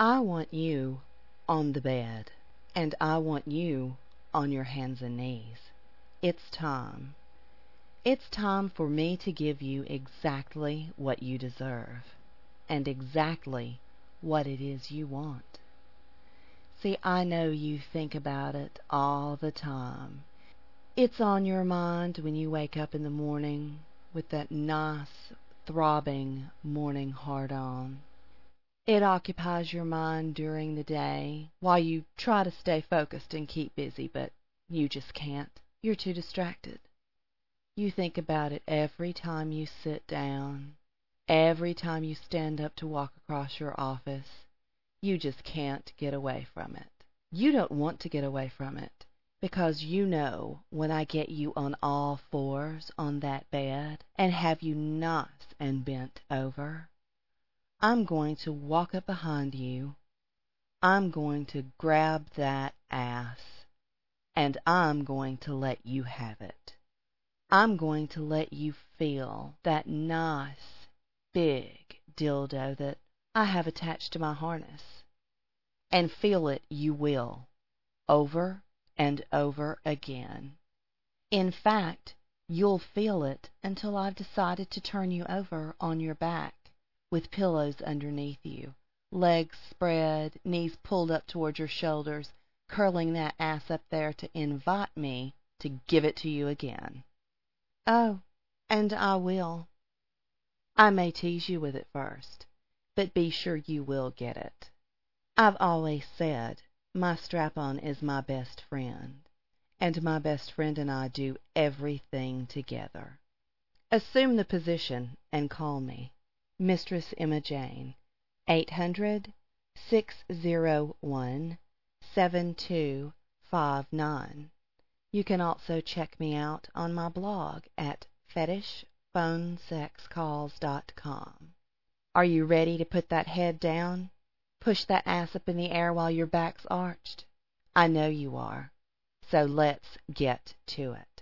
I want you on the bed, and I want you on your hands and knees. It's time. It's time for me to give you exactly what you deserve, and exactly what it is you want. See, I know you think about it all the time. It's on your mind when you wake up in the morning with that nice, throbbing morning heart on. It occupies your mind during the day while you try to stay focused and keep busy, but you just can't. You're too distracted. You think about it every time you sit down, every time you stand up to walk across your office. You just can't get away from it. You don't want to get away from it because you know when I get you on all fours on that bed and have you nice and bent over, I'm going to walk up behind you, I'm going to grab that ass, and I'm going to let you have it. I'm going to let you feel that nice, big dildo that I have attached to my harness. And feel it you will, over and over again. In fact, you'll feel it until I've decided to turn you over on your back, with pillows underneath you, legs spread, knees pulled up toward your shoulders, curling that ass up there to invite me to give it to you again. Oh, and I will. I may tease you with it first, but be sure you will get it. I've always said my strap-on is my best friend, and my best friend and I do everything together. Assume the position and call me Mistress Emma Jane, 800-601-7259. You can also check me out on my blog at fetishphonesexcalls.com. Are you ready to put that head down? Push that ass up in the air while your back's arched? I know you are. So let's get to it.